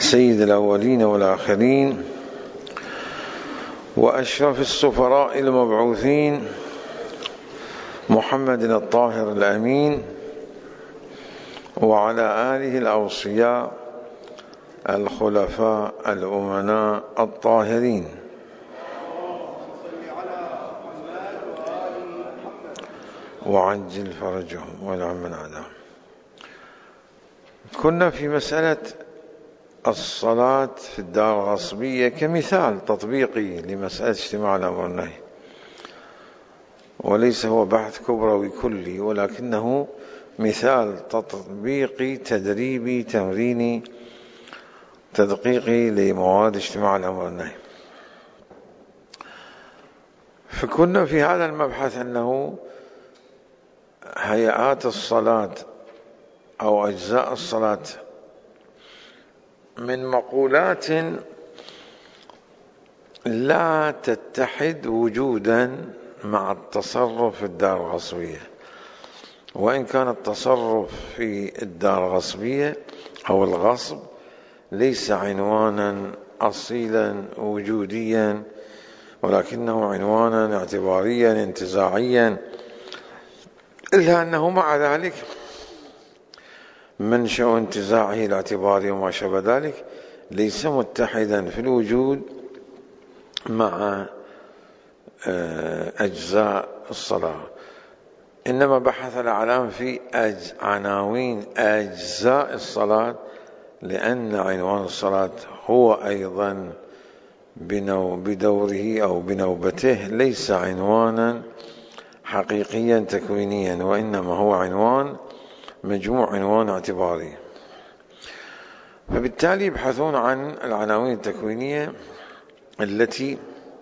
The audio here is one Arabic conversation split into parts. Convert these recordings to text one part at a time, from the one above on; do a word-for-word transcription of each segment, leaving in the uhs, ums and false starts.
سيد الأولين والآخرين وأشرف السفراء المبعوثين محمد الطاهر الأمين وعلى آله الأوصياء الخلفاء الأمناء الطاهرين وعجل فرجهم والعم من عداهم. كنا في مسألة الصلاة في الدار الغصبية كمثال تطبيقي لمسألة اجتماع الأمر والنهي، وليس هو بحث كبروي كلي، ولكنه مثال تطبيقي تدريبي تمريني تدقيقي لمواد اجتماع الأمر والنهي. فكنا في هذا المبحث أنه هيئات الصلاة أو أجزاء الصلاة من مقولات لا تتحد وجودا مع التصرف في الدار الغصبية، وإن كان التصرف في الدار الغصبية أو الغصب ليس عنوانا أصيلا وجوديا، ولكنه عنوانا اعتباريا انتزاعيا، إلا أنه مع ذلك منشأ انتزاعه الاعتباري وما شابه ذلك ليس متحدا في الوجود مع أجزاء الصلاة، إنما بحث الأعلام في أج... عناوين أجزاء الصلاة، لأن عنوان الصلاة هو أيضا بنو... بدوره أو بنوبته ليس عنوانا حقيقيا تكوينيا، وإنما هو عنوان مجموع عنوان اعتباري. فبالتالي يبحثون عن العناوين التكوينية التي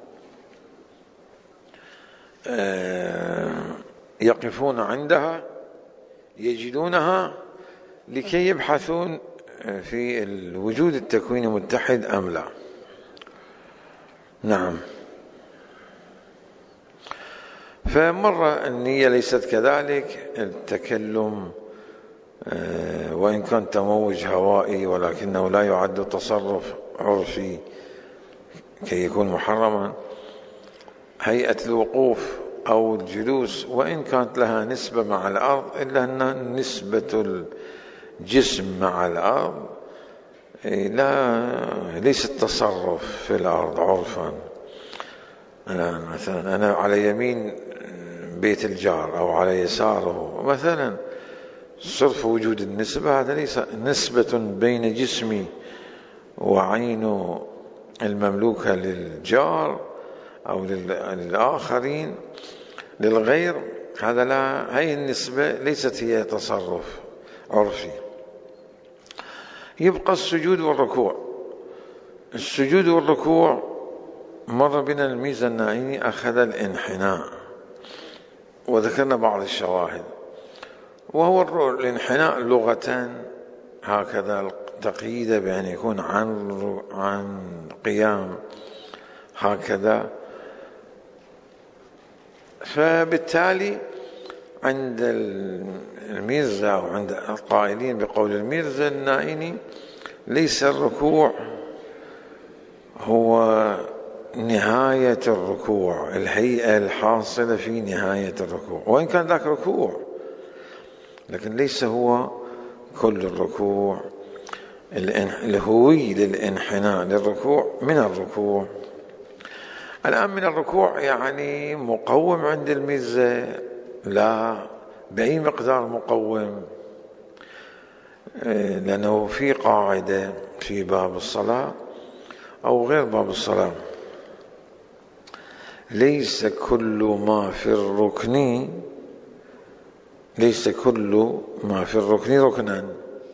يقفون عندها يجدونها لكي يبحثون في الوجود التكويني متحد أم لا. نعم. فمرة النية ليست كذلك، التكلم وإن كان تموج هوائي ولكنه لا يعد تصرف عرفي كي يكون محرما. هيئة الوقوف أو الجلوس وإن كانت لها نسبة مع الأرض، إلا أن نسبة الجسم مع الأرض لا ليس التصرف في الأرض عرفا. أنا مثلا أنا على يمين بيت الجار أو على يساره مثلا، صرف وجود النسبة هذا ليس نسبة بين جسمي وعين المملوكة للجار أو للآخرين للغير، هذا لا، هذه النسبة ليست هي تصرف عرفي. يبقى السجود والركوع. السجود والركوع مر بنا الميزة النائي أخذ الانحناء، وذكرنا بعض الشواهد، وهو الانحناء لغة هكذا التقييد بأن يكون عن عن قيام هكذا. فبالتالي عند الميرزا أو عند القائلين بقول الميرزا النائني ليس الركوع هو نهاية الركوع، الهيئة الحاصلة في نهاية الركوع، وإن كان ذاك ركوع لكن ليس هو كل الركوع. الهوي للانحناء للركوع من الركوع. الآن من الركوع يعني مقوم عند الميرزا؟ لا، بأي مقدار مقوم؟ لأنه في قاعدة في باب الصلاة أو غير باب الصلاة، ليس كل ما في الركن ليس كل ما في الركن ركنا.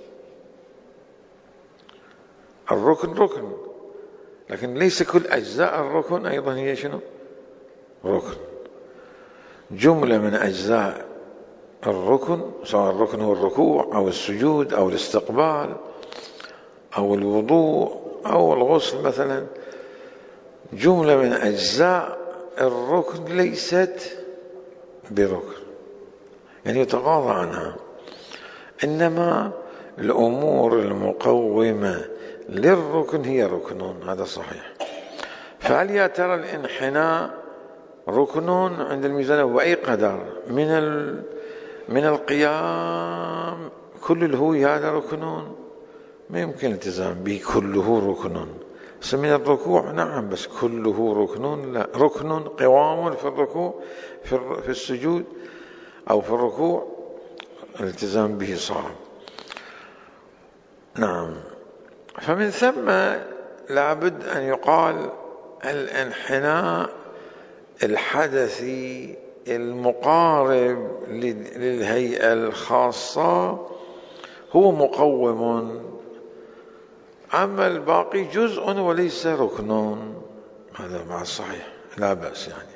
الركن ركن، لكن ليس كل أجزاء الركن أيضا هي شنو؟ ركن. جملة من أجزاء الركن، سواء الركن هو الركوع أو السجود أو الاستقبال أو الوضوء أو الغسل مثلا، جملة من أجزاء الركن ليست بركن، يعني يتغاضى عنها. إنما الأمور المقومة للركن هي ركن، هذا صحيح. فهل يا ترى الانحناء ركن عند الميزان وأي قدر من من القيام؟ كل الهوي هذا ركن، ما يمكن الالتزام به كله ركن. بس من الركوع نعم، بس كله ركن لا. ركن قوام في الركوع في السجود أو في الركوع الالتزام به صعب. نعم. فمن ثم لابد أن يقال الانحناء الحدثي المقارب للهيئة الخاصة هو مقوم، أما الباقي جزء وليس ركن. هذا مع الصحيح لا بأس. يعني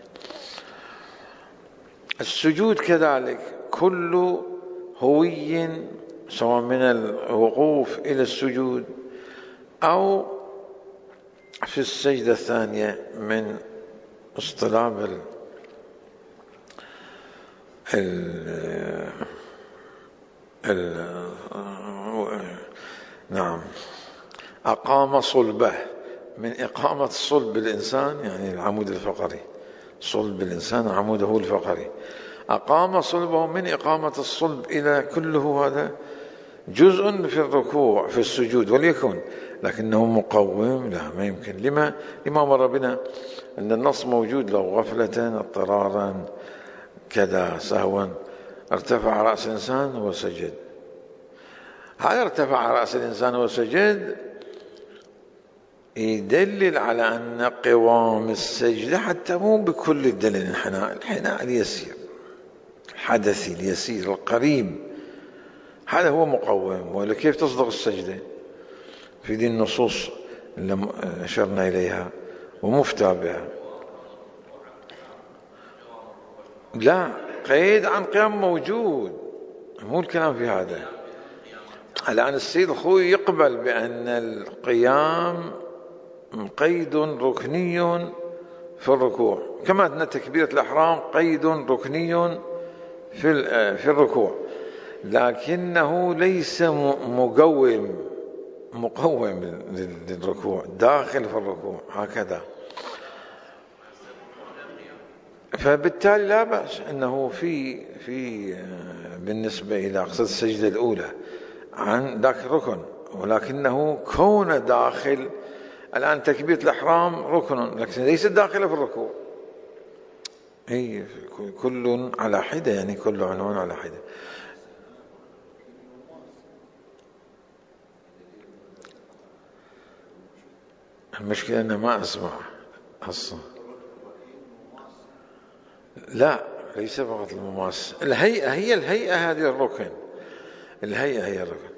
السجود كذلك كل هوي، سواء من الوقوف إلى السجود أو في السجدة الثانية من اصطلاب ال ال ال نعم أقام صلبه، من إقامة صلب الإنسان يعني العمود الفقري، صلب الإنسان عموده الفقري، أقام صلبه من إقامة الصلب إلى كله هذا جزء في الركوع في السجود وليكن، لكنه مقوم لا ما يمكن. لما لما مر بنا أن النص موجود لو غفلة اضطرارا كذا سهوا ارتفع رأس الإنسان وسجد. هذا ارتفع رأس الإنسان وسجد يدلل على أن قوام السجدة حتى مو بكل الدليل الانحناء، الانحناء اليسير الحدثي اليسير القريب هذا هو مقوم. ولا كيف تصدق السجدة في دي النصوص اللي أشرنا إليها ومفتى بها؟ لا، قيد عن قيام موجود، مو الكلام في هذا. الآن السيد الخوي يقبل بأن القيام قيد ركني في الركوع، كما أن تكبيرة الإحرام قيد ركني في في الركوع، لكنه ليس مقوم مقوم للركوع داخل في الركوع هكذا. فبالتالي لا بأس أنه في في بالنسبة إلى أقصد السجدة الأولى عن ذاك الركن، ولكنه كون داخل الآن تكبيرة الإحرام ركن لكن ليس داخل في الركوع. هي كل على حدة، يعني كل عنوان على حدة. المشكلة أنا ما أسمع أصلا. لا ليس فقط المماس، الهيئة هي الهيئة هذه الركن، الهيئة هي الركن،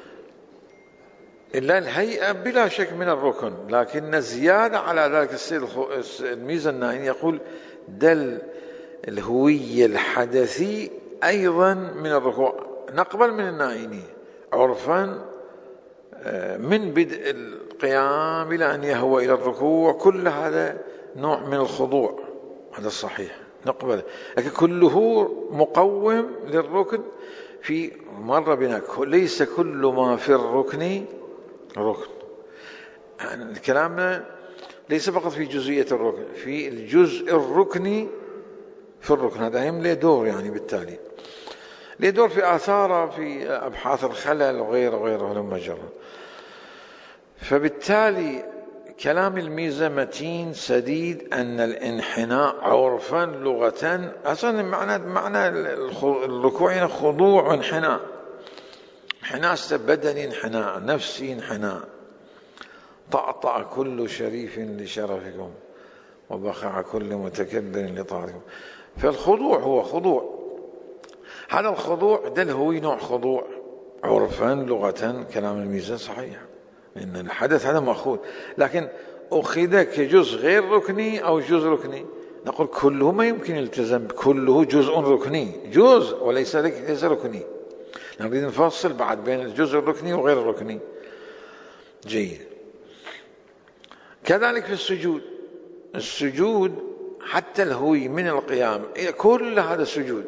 إلا الهيئة بلا شك من الركن، لكن زيادة على ذلك السيد الميزة النائي يقول دل الهوية الحدثي أيضا من الركوع، نقبل من النائيني عرفا من بدء القيام إلى أن يهوى إلى الركوع، كل هذا نوع من الخضوع، هذا الصحيح نقبل، لكن كله مقوم للركن. في مرة بنا ليس كل ما في الركن ركن، يعني كلامنا ليس فقط في جزئية الركن، في الجزء الركني في الركن، هذا هم له دور، يعني بالتالي له دور في آثاره في أبحاث الخلل وغيره وغيره لما جرى. فبالتالي كلام الميزة متين سديد أن الانحناء عرفا لغة أصلا معنى معنى الركوع خضوع انحناء، انحناء بدني انحناء نفسي انحناء، طأطأ كل شريف لشرفكم وبخع كل متكبر لطاعتكم. فالخضوع هو خضوع، هذا الخضوع ده هو نوع خضوع عرفا لغة. كلام الميزان صحيح إن الحدث هذا مأخوذ، لكن أخذ كجزء غير ركني أو جزء ركني، نقول كله ما يمكن الالتزام، كله جزء ركني، جزء وليس ليس ركني، نريد نفصل بعد بين الجزء الركني وغير الركني. جيد. كذلك في السجود، السجود حتى الهوي من القيام كل هذا سجود،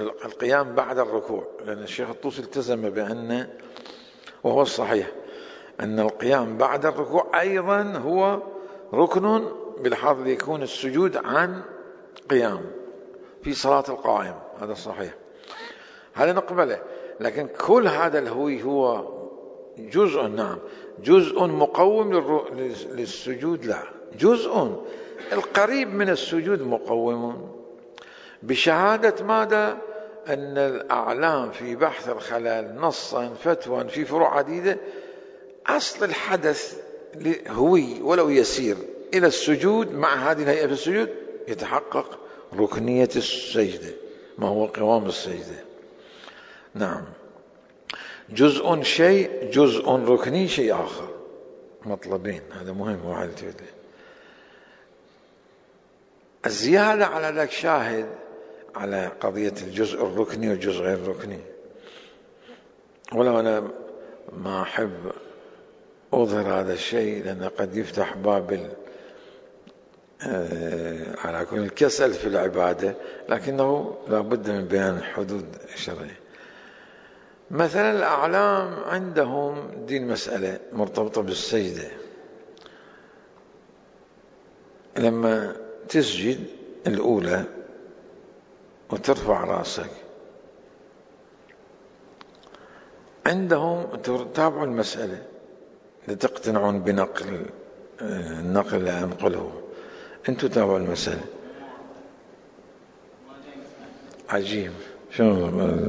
القيام بعد الركوع، لأن الشيخ الطوسي التزم بأن وهو الصحيح أن القيام بعد الركوع أيضا هو ركن بالحظ يكون السجود عن قيام في صلاة القائم، هذا صحيح، هذا نقبله. لكن كل هذا الهوي هو جزء، نعم جزء مقوم للسجود، لا جزء القريب من السجود مقوم بشهادة ماذا؟ أن الأعلام في بحث الخلل نصا فتوى في فروع عديدة أصل الحدث هوي ولو يسير إلى السجود، مع هذه الهيئة في السجود يتحقق ركنية السجدة، ما هو قوام السجدة. نعم، جزء شيء، جزء ركني شيء آخر، مطلبين، هذا مهم واحد تفيده. الزيادة على ذلك شاهد على قضية الجزء الركني والجزء غير الركني، ولو أنا ما أحب أظهر هذا الشيء لأنه قد يفتح باب على كل الكسل في العبادة، لكنه لا بد من بيان الحدود الشرعية. مثلا الأعلام عندهم دي المسألة مرتبطة بالسجدة، لما تسجد الأولى وترفع رأسك عندهم تتابعوا المسألة لتقتنعون بنقل النقل اللي أنقله، أنتوا تابعوا المسألة. عجيب، شنو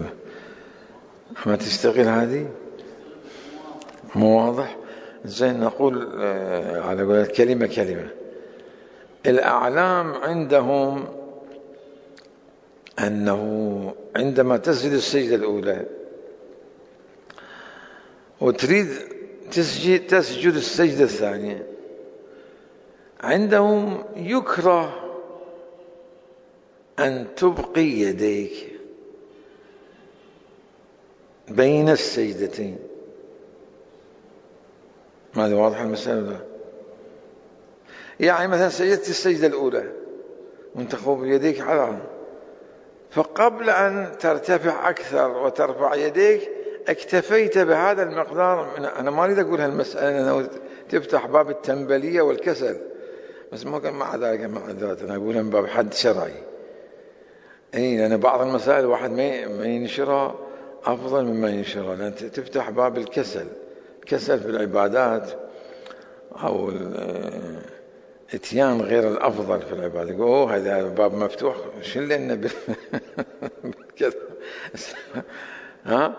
ما تشتغل هذه؟ مو واضح؟ زين نقول على قولة كلمة كلمة. الأعلام عندهم أنه عندما تسجد السجدة الأولى وتريد تسجد, تسجد السجدة الثانية، عندهم يكره أن تبقي يديك بين السجدتين. ماذا واضح المسألة؟ يعني مثلا سجدت السجدة الأولى وانت خوف يديك على، فقبل أن ترتفع أكثر وترفع يديك اكتفيت بهذا المقدار من، أنا ما أريد أقول هالمسألة أنه تفتح باب التنبلية والكسل، بس ما كان مع ذلك مع ذلك أنا أقولها من باب حد شرعي. أي لأن بعض المسائل الواحد ما ينشرها أفضل مما ينشرها، لأن تفتح باب الكسل، كسل في العبادات أو اتيان غير الأفضل في العبادة. يقول أوه هذا باب مفتوح، شل لنا بالكذا. ها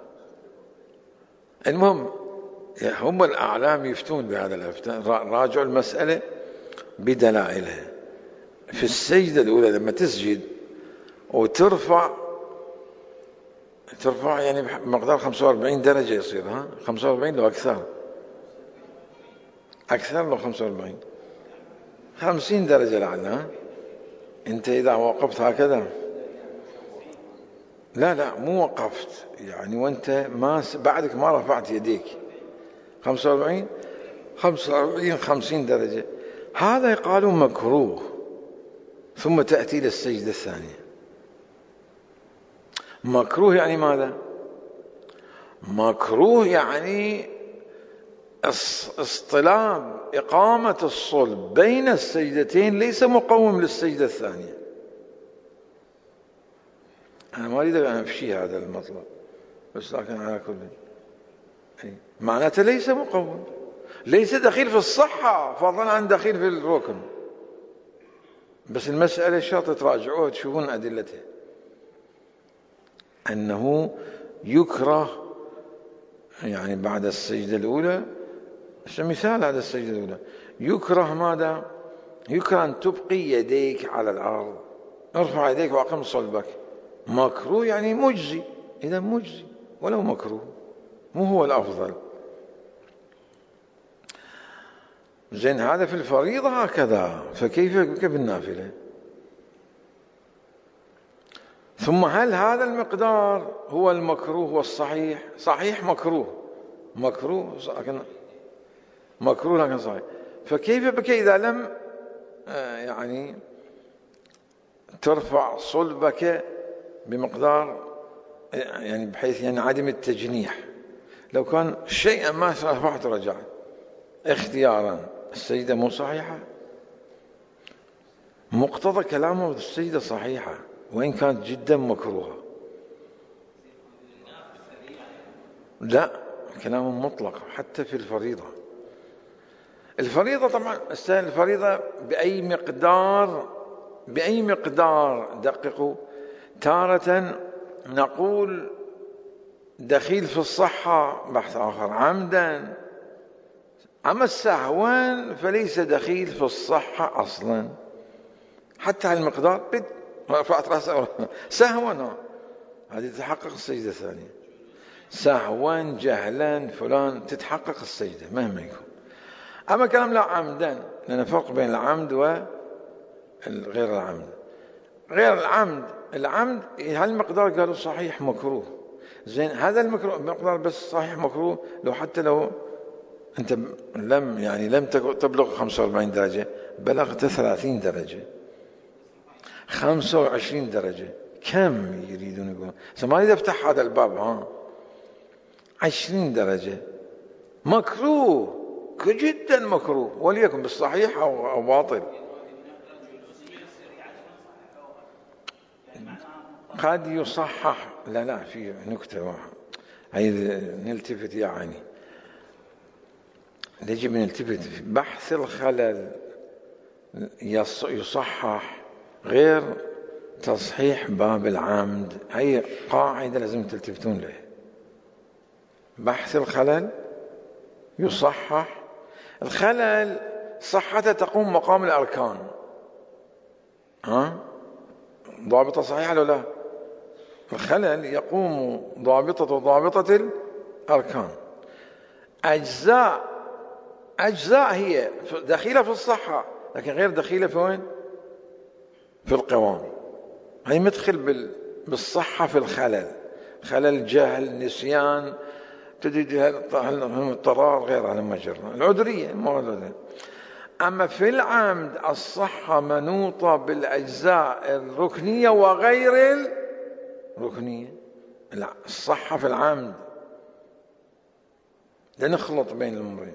المهم هم الأعلام يفتون بهذا الافتاء، راجعوا المسألة بدلائلها. في السجدة الأولى لما تسجد وترفع ترفع يعني بمقدار خمسة وأربعين درجة يصير، ها خمسة وأربعين لو أكثر أكثر لو خمسة وأربعين خمسين درجة لعلها. أنت إذا وقفت هكذا، لا لا مو وقفت يعني، وأنت ما بعدك ما رفعت يديك، خمسة وأربعين خمسة وأربعين خمسين درجة، هذا يقالون مكروه. ثم تأتي للسجدة الثانية. مكروه يعني ماذا؟ مكروه يعني اصطلاب إقامة الصلب بين السجدتين ليس مقوم للسجدة الثانية. أنا ما أريد أن أفشي هذا المطلب، بس لكن على كل معناته ليس مقوم، ليس دخيل في الصحة فضلا عن دخيل في الركن، بس المسألة شرط تراجعوها وتشوفون أدلتها. أنه يكره يعني بعد السجدة الأولى، مثال هذا السجدة الأولى يكره ماذا؟ يكره أن تبقي يديك على الأرض، ارفع يديك وأقم صلبك. مكروه يعني مجزي، إذا مجزي ولو مكروه، مو هو الأفضل. زين هذا في الفريضة هكذا، فكيف بك بالنافلة؟ ثم هل هذا المقدار هو المكروه والصحيح؟ صحيح مكروه، مكروه لكن مكروه لكن صحيح. فكيف بك إذا لم يعني ترفع صلبك بمقدار يعني بحيث يعني عدم التجنيح، لو كان شيئا ما رفعت ورجعت اختيارا، السجدة مو صحيحة؟ مقتضى كلامه السجدة صحيحة وإن كانت جدا مكروهة. لا، كلام مطلق حتى في الفريضة. الفريضة طبعا الفريضة بأي مقدار بأي مقدار دققوا. تارة نقول دخيل في الصحة، بحث آخر عمدا. أما السهوا فليس دخيل في الصحة أصلا، حتى هالمقدار بد رفعت رأسه سهوا، هذه تتحقق السجدة الثانية. سهوا جهلا فلان تتحقق السجدة مهما يكون. أما كلام لا عمدا، لأن فرق بين العمد وغير العمد. غير العمد، العمد هالمقدار قالوا صحيح مكروه. زين، هذا المقدار بس صحيح مكروه لو حتى لو أنت لم يعني لم تبلغ خمسة وأربعين درجة، بلغت ثلاثين درجة، خمسة وعشرين درجة، كم يريدون يقولون؟ ما أريد أفتح هذا الباب. ها، عشرين درجة مكروه جدا مكروه، وليكن بالصحيح أو, أو باطل. قد يصحح. لا لا، في نكتة واحدة هي نلتفت يعني يجب أن نلتفت في بحث الخلل يصحح غير تصحيح باب العمد. هي قاعدة لازم تلتفتون له. بحث الخلل يصحح. الخلل صحته تقوم مقام الأركان. ها، ضابطة صحيحة ولا لا؟ الخلل يقوم ضابطة ضابطة الأركان. أجزاء أجزاء هي دخيلة في الصحة لكن غير دخيلة في وين؟ في القوام. هي مدخل بالصحة في الخلل، خلل جهل نسيان تجد اضطرار غير على مجرى العذرية الموجودة. أما في العمد الصحة منوطة بالأجزاء الركنية وغير الركنية. الصحة في العمد لنخلط بين الأمرين.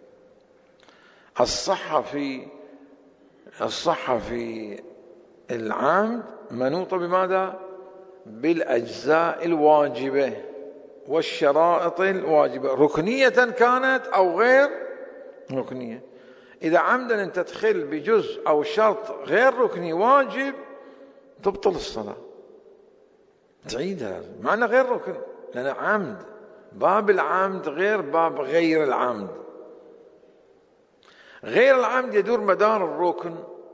الصحة في الصحة في العمد منوطة بماذا؟ بالأجزاء الواجبة والشرائط الواجبة، ركنية كانت أو غير ركنية. إذا عمدا أن تدخل بجزء أو شرط غير ركني واجب تبطل الصلاة، تعيدها مع أنه غير ركن، لأن عمد. باب العمد غير باب غير العمد. غير العمد يدور مدار الركن،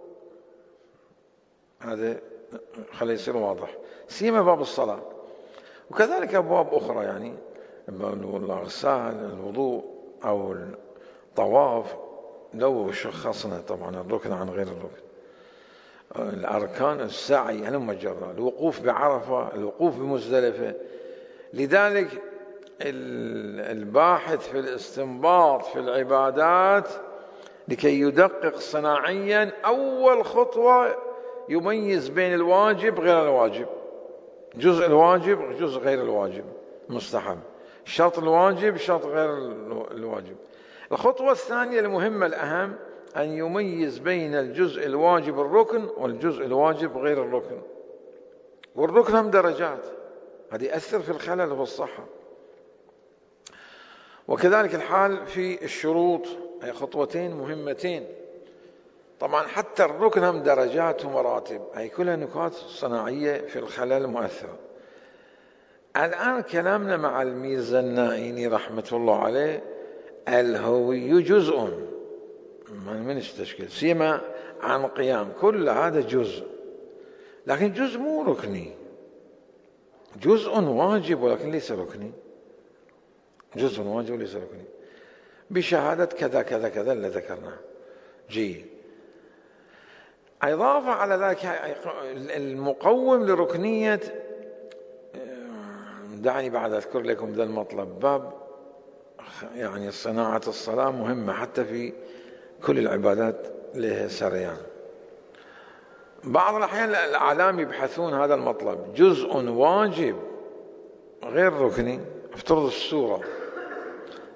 هذا خليه يصير واضح، سيما باب الصلاة. وكذلك أبواب أخرى يعني الغسال، الوضوء أو الطواف لو شخصنا طبعا الركن عن غير الركن. الأركان السعي هلم جرى، الوقوف بعرفة، الوقوف بمزدلفة. لذلك الباحث في الاستنباط في العبادات لكي يدقق صناعيا أول خطوة يميز بين الواجب غير الواجب، جزء الواجب جزء غير الواجب مستحب، شرط الواجب شرط غير الواجب. الخطوة الثانية المهمة الأهم أن يميز بين الجزء الواجب الركن والجزء الواجب غير الركن. والركن هم درجات، هذا يأثر في الخلل وفي الصحة. وكذلك الحال في الشروط، هي خطوتين مهمتين. طبعا حتى الركن هم درجات ومراتب، هي كلها نقاط صناعية في الخلل مؤثرة. الآن كلامنا مع الميزانائيني رحمة الله عليه، الهوي جزء من التشكيل سيما عن قيام، كل هذا جزء، لكن جزء مو ركني، جزء واجب ولكن ليس ركني، جزء واجب وليس ركني، بشهادة كذا كذا كذا اللي ذكرناه. جيد. إضافة على ذلك المقوم لركنية، دعني بعد أذكر لكم ذا المطلب. باب يعني صناعة الصلاة مهمة حتى في كل العبادات لها سريان. بعض الأحيان الأعلام يبحثون هذا المطلب، جزء واجب غير ركني. افترض السورة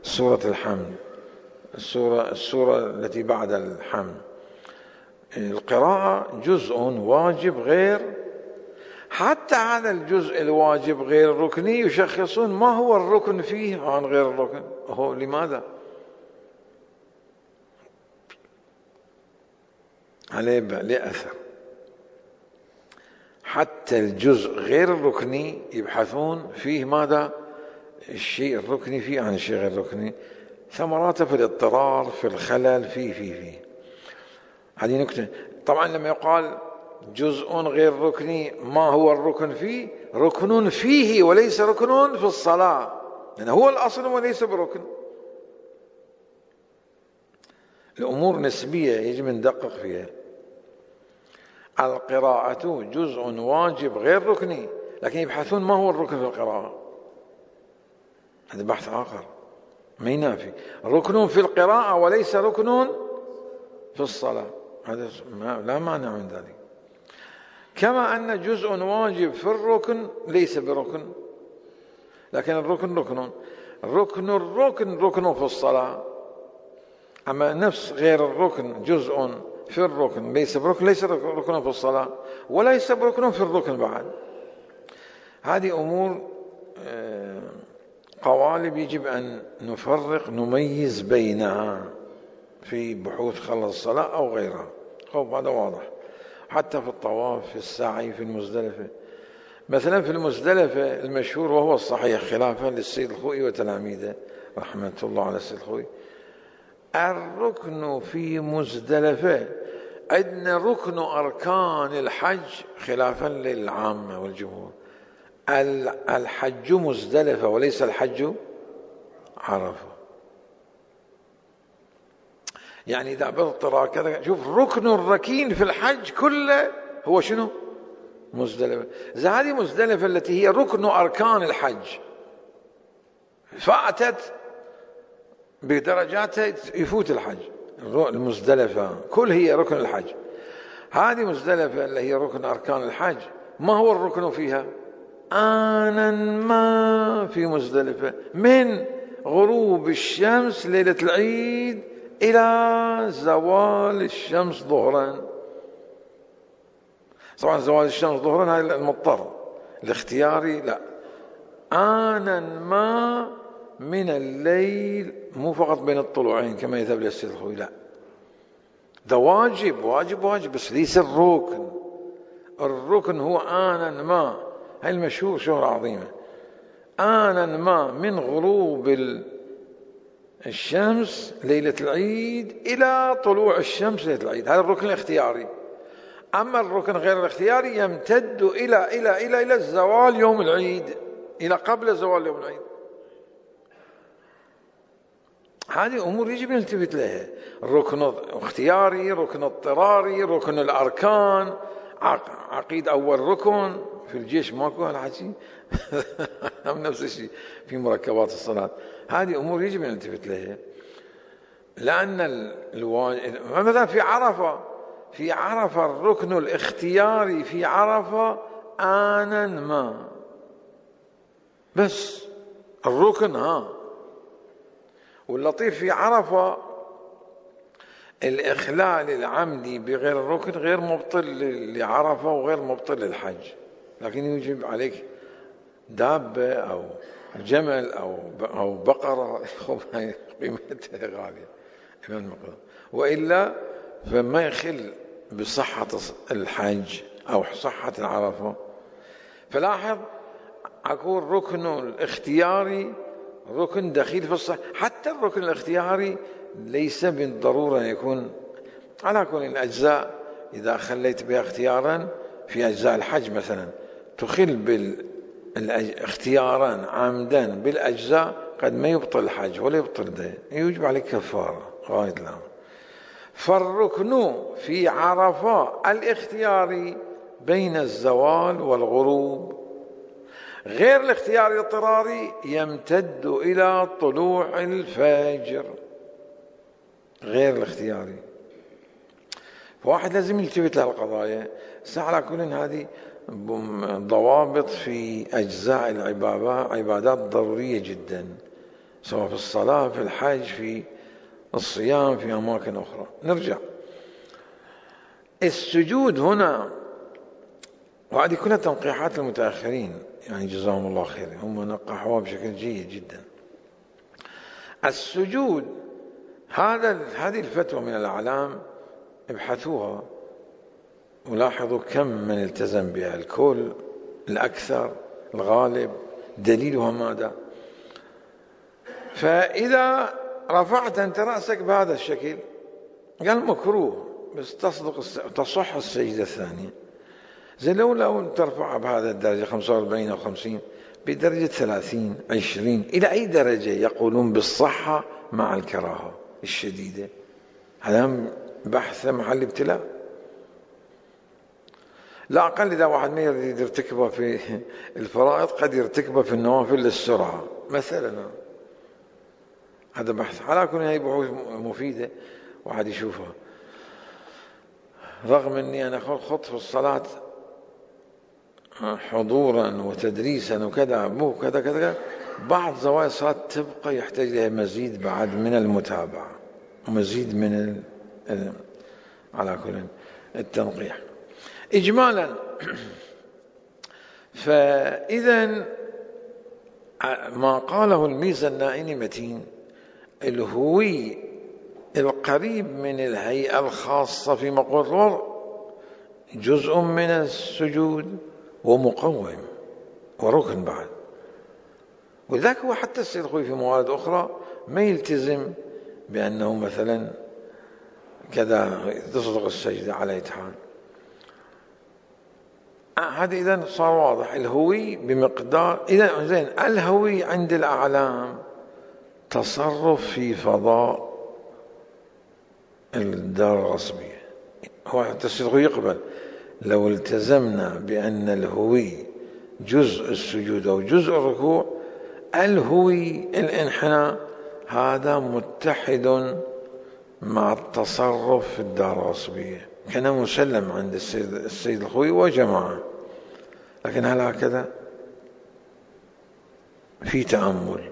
سورة الحمد، السورة, السورة التي بعد الحمد. القراءة جزء واجب غير، حتى هذا الجزء الواجب غير الركني يشخصون ما هو الركن فيه عن غير الركن. هو لماذا؟ عليه لأثر. حتى الجزء غير الركني يبحثون فيه ماذا؟ الشيء الركني فيه عن الشيء غير الركني، ثمراته في الاضطرار، في الخلل، فيه فيه فيه هذه نكتة. طبعا لما يقال جزء غير ركني، ما هو الركن فيه؟ ركن فيه وليس ركن في الصلاة، لأنه هو الأصل وليس بركن. الأمور نسبية يجب أن ندقق فيها. القراءة جزء واجب غير ركني، لكن يبحثون ما هو الركن في القراءة. هذا بحث آخر ما ينافي. ركن في القراءة وليس ركن في الصلاة، هذا لا مانع من ذلك. كما أن جزء واجب في الركن ليس بركن، لكن الركن ركن. ركن الركن ركن في الصلاة، أما نفس غير الركن جزء في الركن ليس بركن، ليس ركن في الصلاة وليس بركن في الركن بعد. هذه أمور قوالب يجب أن نفرق نميز بينها في بحوث خلص الصلاة أو غيرها. خوف هذا واضح. حتى في الطواف، في السعي، في المزدلفة. مثلا في المزدلفة المشهور وهو الصحيح خلافا للسيد الخوئي وتلاميذه رحمة الله على السيد الخوئي، الركن في مزدلفة عندنا ركن أركان الحج خلافا للعامة والجمهور. الحج مزدلفة وليس الحج عرفة. يعني إذا باضطرار كذا، شوف ركن الركين في الحج كله هو شنو؟ مزدلفة. إذا هذه مزدلفة التي هي ركن أركان الحج فأتت بدرجاتها يفوت الحج. المزدلفة كل هي ركن الحج. هذه مزدلفة اللي هي ركن أركان الحج، ما هو الركن فيها؟ آنا ما في مزدلفة من غروب الشمس ليلة العيد إلى زوال الشمس ظهرا. طبعا زوال الشمس ظهرا هذا المضطر، الاختياري لا. آنا ما من الليل، مو فقط بين الطلوعين كما يذهب للسيد الخوي، لا، ده واجب واجب واجب بس ليس الركن. الركن هو آنا ما، هاي المشهور شهرة عظيمة. آنا ما من غروب الشمس ليلة العيد إلى طلوع الشمس ليلة العيد، هذا الركن الاختياري. أما الركن غير الاختياري يمتد إلى إلى إلى إلى الزوال يوم العيد، إلى قبل زوال يوم العيد. هذه أمور يجب أن نلتفت لها. ركن اختياري، ركن اضطراري، ركن الأركان، عقيد أول ركن في الجيش ماكو هالحكي نفس الشيء في مركبات الصلاة. هذه أمور يجب أن نلتفت لها، لأن الواجب مثلا في عرفة، في عرفة الركن الاختياري في عرفة آنا ما، بس الركن ها. واللطيف في عرفة الإخلال العمدي بغير الركن غير مبطل لعرفة وغير مبطل للحج، لكن يجب عليك دابة أو جمل أو أو بقرة قيمتها غالية وإلا فما يخل بصحة الحج أو صحة العرفة. فلاحظ أقول ركن الاختياري ركن دخيل في الصحة. حتى الركن الاختياري ليس بالضرورة يكون على كل الأجزاء. إذا خليت بها اختيارا في أجزاء الحج مثلا تخل بالاختيارا عمدا بالأجزاء قد ما يبطل الحج ولا يبطل ده، يوجب عليك كفارة غاية الأمر. فالركن في عرفة الاختياري بين الزوال والغروب، غير الاختياري الاضطراري يمتد إلى طلوع الفجر، غير الاختياري. فواحد لازم يلتفت لهالقضايا. على كل هذه ضوابط في أجزاء العبادة، عبادات ضرورية جدا سواء في الصلاة، في الحج، في الصيام، في أماكن أخرى. نرجع السجود هنا، وهذه كلها تنقيحات المتأخرين يعني جزاهم الله خير، هم نقحوها بشكل جيد جدا. السجود هذا هذه الفتوى من الأعلام، ابحثوها ولاحظوا كم من التزم بها، الكل، الأكثر، الغالب، دليلها ماذا؟ فإذا رفعت أنت رأسك بهذا الشكل قال مكروه، بس تصدق تصح السجدة الثانية. زي لو لو ترفع بهذا الدرجة خمسة وأربعين أو خمسين، بدرجة ثلاثين عشرين، إلى أي درجة يقولون بالصحة مع الكراهة الشديدة؟ هذا بحث محل ابتلاء. لا أقل إذا واحد ما يريد يرتكبه في الفرائض قد يرتكبه في النوافل للسرعة مثلا. هذا بحث، على كل هي بحوث مفيدة واحد يشوفها. رغم أني أنا خط في الصلاة حضورا وتدريسا وكذا مو كذا كذا، بعض زوايا الصلاة تبقى يحتاج لها مزيد بعد من المتابعة ومزيد من ال... على كل التنقيح إجمالا. فإذا ما قاله الميزة النائني متين، الهوي القريب من الهيئة الخاصة في مقولة الوضع جزء من السجود ومقوم وركن بعد. ولذلك هو حتى السيد الخوي في موارد أخرى ما يلتزم بأنه مثلا كذا تصدق السجدة على إتحان. هذا إذن صار واضح الهوي بمقدار. إذن زين الهوي عند الأعلام تصرف في فضاء الدار الغصبية. هو التسويق يقبل لو التزمنا بأن الهوي جزء السجود أو جزء الركوع، الهوي الانحناء هذا متحد مع التصرف في الدار الغصبية، كان مسلم عند السيد, السيد الخوي وجماعة. لكن هل هكذا؟ في تأمل.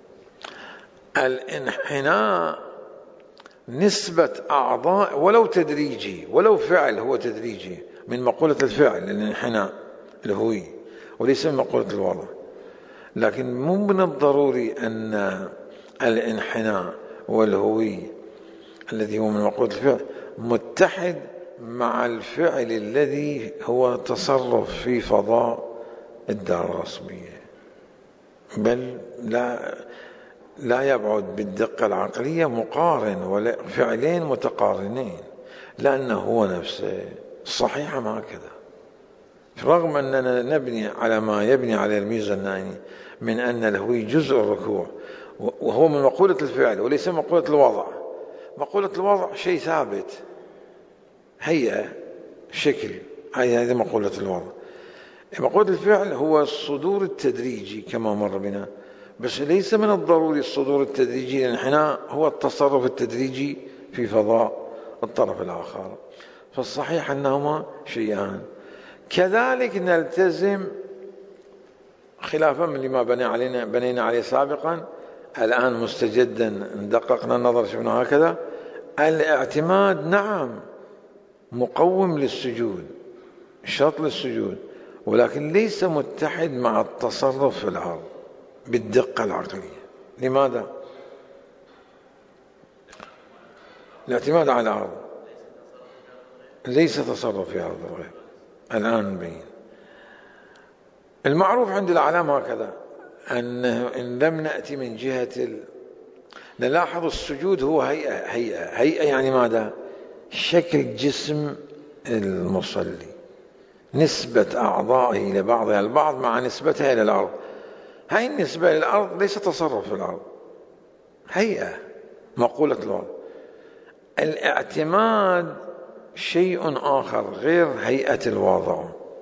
الانحناء نسبة أعضاء ولو تدريجي، ولو فعل هو تدريجي من مقولة الفعل الانحناء الهوي وليس من مقولة الوضع. لكن مو من الضروري أن الانحناء والهوي الذي هو من مقولة الفعل متحد مع الفعل الذي هو تصرف في فضاء الدار الغصبية، بل لا لا يبعد بالدقة العقلية مقارن ولا فعلين متقارنين، لأنه هو نفسه الصحيحة ما هكذا. رغم أننا نبني على ما يبني على الميزة النائني من أن الهوي جزء الركوع وهو من مقولة الفعل وليس مقولة الوضع. مقولة الوضع شيء ثابت، هيئة، شكل، هذه مقولة الوضع. مقولة الفعل هو الصدور التدريجي كما مر بنا، بس ليس من الضروري الصدور التدريجي للانحناء هو التصرف التدريجي في فضاء الطرف الآخر. فالصحيح أنهما شيئان. كذلك نلتزم خلافا من لما بني علينا بنينا عليه سابقا، الآن مستجدا دققنا النظر شفنا هكذا. الاعتماد نعم مقوم للسجود، شرط للسجود، ولكن ليس متحد مع التصرف في الأرض بالدقة العقلية. لماذا؟ الاعتماد على الأرض ليس تصرف في أرض الغير. الآن نبين المعروف عند الأعلام هكذا، أن إن لم نأتي من جهة ال... نلاحظ السجود هو هيئة هيئة هيئة يعني ماذا؟ شكل جسم المصلي، نسبة أعضائه إلى بعضها البعض مع نسبتها إلى الأرض. هاي النسبة إلى الأرض ليس تصرف في الأرض، هيئة مقولة الوضع. الاعتماد شيء آخر غير هيئة الوضع.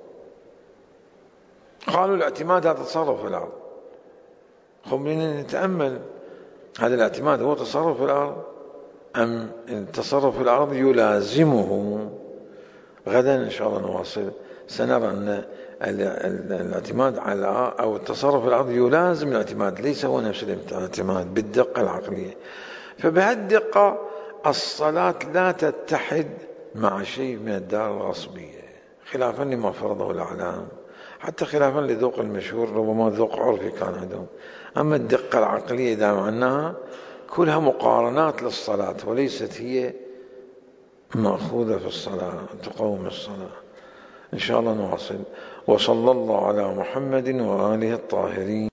قالوا الاعتماد هذا تصرف في الأرض. خلينا نتأمل، هذا الاعتماد هو تصرف في الأرض أم التصرف في الأرض يلازمه؟ غدا إن شاء الله نواصل، سنرى أن الاعتماد على أو التصرف العقلي يلازم الاعتماد، ليس هو نفس الاعتماد بالدقة العقلية. فبهالدقة الصلاة لا تتحد مع شيء من الدار الغصبية، خلافا لما فرضه الأعلام، حتى خلافا لذوق المشهور، ربما ذوق عرفي كان عندهم. أما الدقة العقلية إذا معناها كلها مقارنات للصلاة وليست هي مأخوذة في الصلاة تقوم الصلاة. إن شاء الله نواصل. وصلى الله على محمد وآله الطاهرين.